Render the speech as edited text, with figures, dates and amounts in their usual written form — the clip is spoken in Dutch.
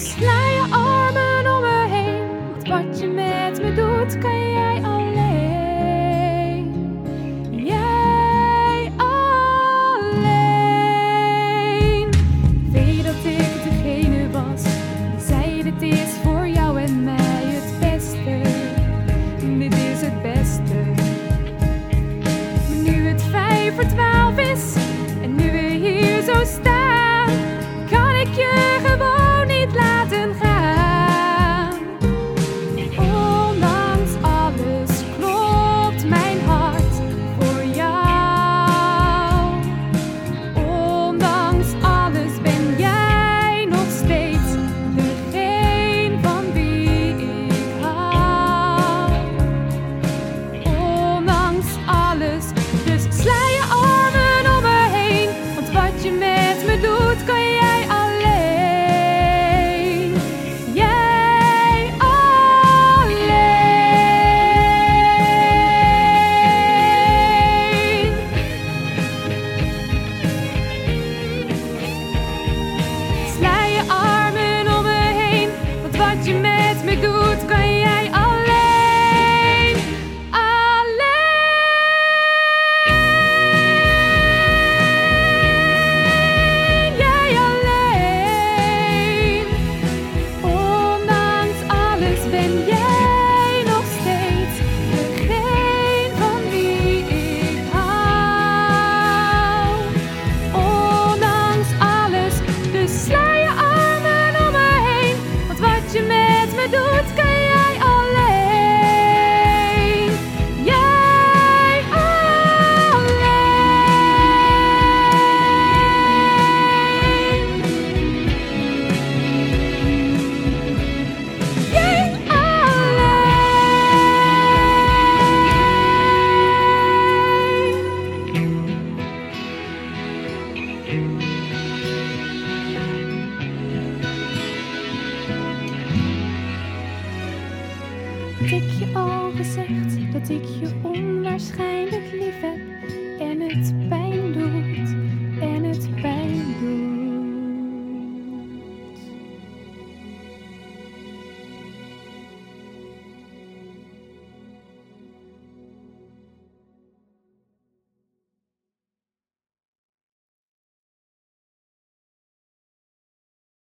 Dus sla je armen om me heen, want wat je met me doet, kan jij alleen. Jij alleen. Weet je dat ik degene was die zei dit is voor jou en mij het beste. Dit is het beste. Maar nu het 11:55 is en nu we hier zo staan, kan ik je gewoon niet laten gaan. Ondanks alles klopt mijn hart voor jou. Ondanks alles ben jij nog steeds degene van wie ik hou. Ondanks alles, dus sla je armen om me heen, want wat je met me doet, kan jij alleen. Jij alleen. Sla je armen om me heen, want wat je met me doet, kan jij alleen. Jij alleen. Ondanks alles ben jij nog steeds degene van wie ik hou. Ondanks alles, dus sla je armen om me heen, want wat je met me doet, kan jij alleen. Jij alleen. Jij Had ik je al gezegd dat ik je onwaarschijnlijk lief heb en het pijn doet?